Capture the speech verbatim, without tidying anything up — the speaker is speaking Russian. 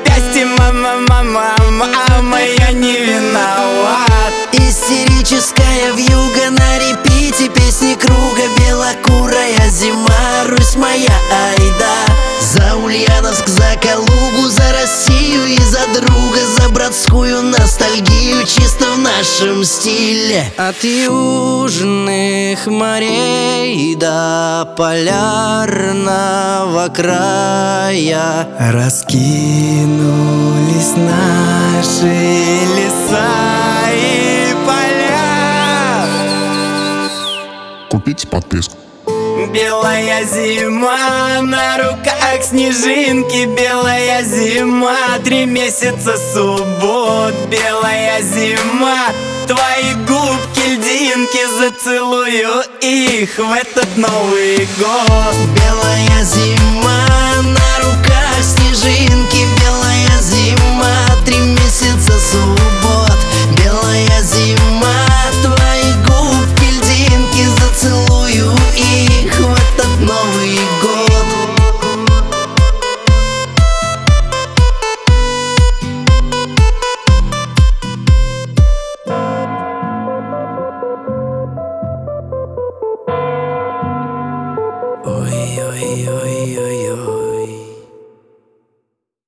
запястье, мама, мама, мама, я не виноват. Истерическая вьюга на репите, песни круга, белокурая зима, Русь моя, айда. За Ульяновск, за Калугу, за Россию и за друга, за братскую ностальгию, чисто в нашем стиле. От южных морей до полярного края раскинулись наши леса и поля. Купите подписку. Белая зима, на руках снежинки. Белая зима, три месяца суббот. Белая зима, твои губки льдинки, зацелую их в этот Новый год. Белая зима, на руках снежинки. Белая зима, три месяца суббот. Белая зима, твои губки льдинки, зацелую их в этот Новый год. Ой-ой-ой.